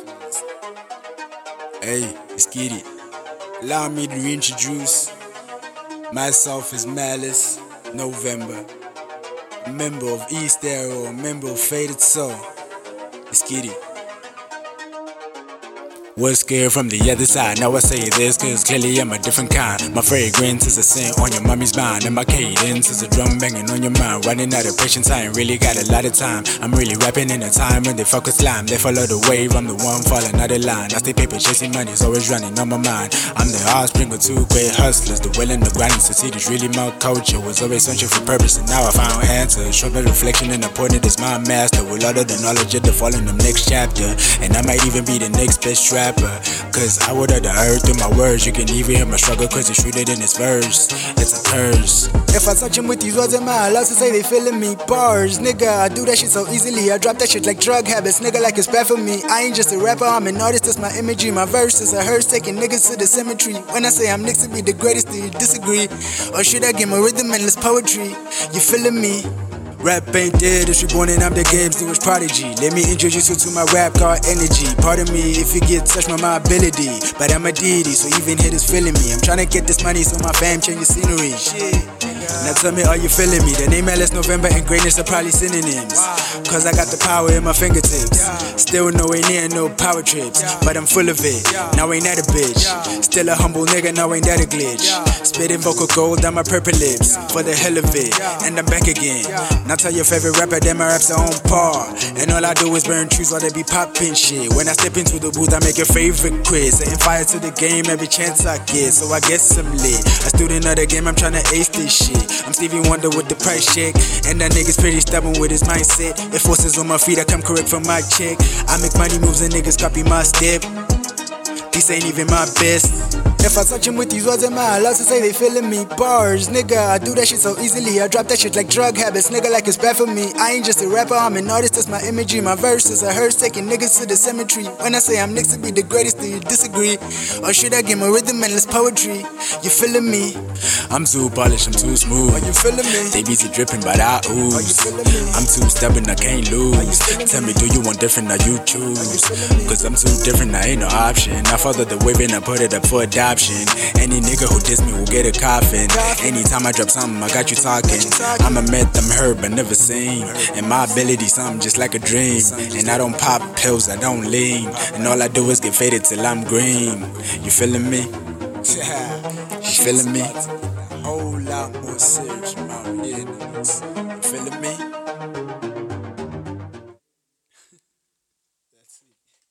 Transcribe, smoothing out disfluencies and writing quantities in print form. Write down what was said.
Hey, let's get it. Allow me to reintroduce myself as Malice November, a member of East Arrow, a member of Faded Soul. Let's get it. Was scared from the other side. Now I say this cause clearly I'm a different kind. My fragrance is a scent on your mommy's mind, and my cadence is a drum banging on your mind. Running out of patience, I ain't really got a lot of time. I'm really rapping in a time when they fuck with slime. They follow the wave, I'm the one falling out of line. I stay paper chasing money's always running on my mind. I'm the offspring of two great hustlers, the will and the grinding succeeded. Really my culture was always searching for purpose, and now I found answers. Short my reflection and appointed as my master, with all of the knowledge of the fall in the next chapter. And I might even be the next best rapper, cause I water the earth through my words. You can even hear my struggle cause it's rooted in this verse. It's a curse. If I touch him with these words, am I allowed to say they feeling me? Bars, nigga, I do that shit so easily. I drop that shit like drug habits, nigga, like it's bad for me. I ain't just a rapper, I'm an artist, that's my imagery. My verse is a hearse, taking niggas to the cemetery. When I say I'm next to be the greatest, do you disagree? Or should I give my rhythm and less poetry? You feeling me? Rap ain't dead, it's reborn and I'm the game's newest prodigy. Let me introduce you to my rap called energy. Pardon me if you get touched by my ability, but I'm a deity, so even haters feeling me. I'm trying to get this money so my fam change the scenery. Shit. Now tell me, are you feeling me? The name Malice November and greatness are probably synonyms, cause I got the power in my fingertips. Still nowhere near no power trips, but I'm full of it. Now ain't that a bitch? Still a humble nigga, now ain't that a glitch? Spitting vocal gold on my purple lips, for the hell of it, and I'm back again. Now tell your favorite rapper that my raps are on par, and all I do is burn trees while they be popping shit. When I step into the booth, I make your favorite quiz, setting fire to the game every chance I get, so I guess I'm lit. A student of the game, I'm tryna ace this shit. I'm Stevie Wonder with the price check, and that nigga's pretty stubborn with his mindset. If forces on my feet, I come correct from my check. I make money moves and niggas copy my step. This ain't even my best. If I touch him with these words, am I allowed to say they feeling me? Bars, nigga, I do that shit so easily. I drop that shit like drug habits, nigga, like it's bad for me. I ain't just a rapper, I'm an artist, that's my imagery. My verse is a hearse, taking niggas to the cemetery. When I say I'm next to be the greatest, do you disagree? Or should I give my rhythm and less poetry? You feeling me? I'm too polished, I'm too smooth. Are you feeling me? They be dripping, but I ooze. Are you feeling me? I'm too stubborn, I can't lose. Tell me, do you want different, or you choose? Cause I'm too different, I ain't no option. I follow the wave and I put it up for adoption. Any nigga who diss me will get a coffin. Anytime I drop something, I got you talking. I'm a myth, I'm heard but never seen, and my ability something just like a dream. And I don't pop pills, I don't lean, and all I do is get faded till I'm green. You feeling me? You feeling me? A whole lot more serious about it. You feeling me?